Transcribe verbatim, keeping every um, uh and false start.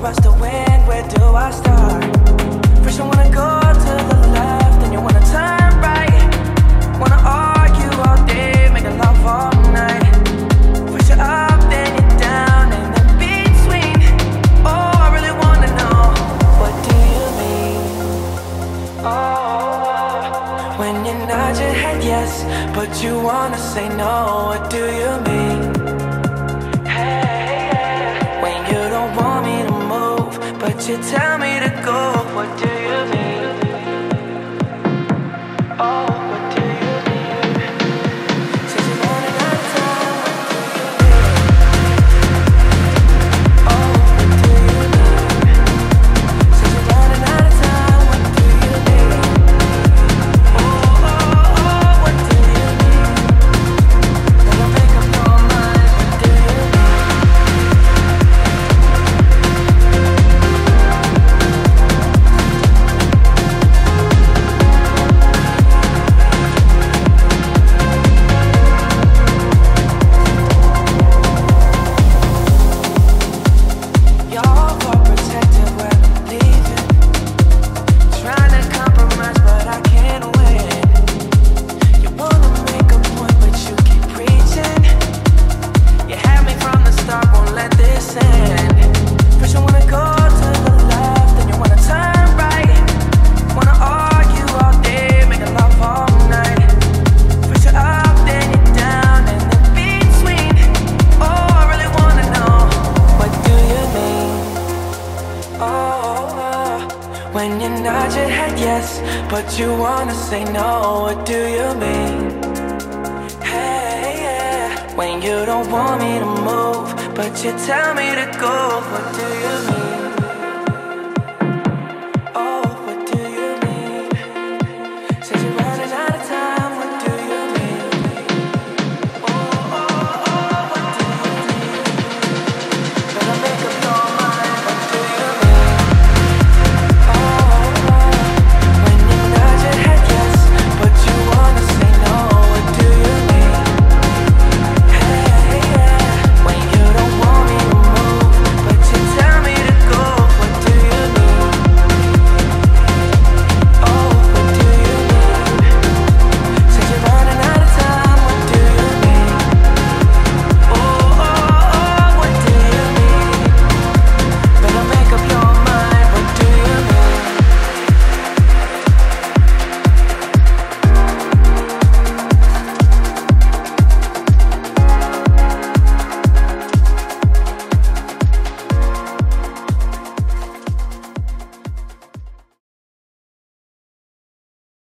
us to win, where do I start? First you wanna go to the left, then you wanna turn right. Wanna argue all day, making love all night. First you're up, then you're down, and in between. Oh, I really wanna know, what do you mean? Oh, when you nod your head yes, but you wanna say no, what do you mean? But you tell me to go, what do you mean? Oh, what do you mean? Says you're running out of time, what do you mean? Oh, what do you mean? Says you're running out of time, what do you mean? Oh, oh, oh, what do you mean? Gonna make up your mind, what do you mean? When you nod your head yes, but you wanna say no, what do you mean? Hey, yeah. When you don't want me to move, but you tell me to go, what do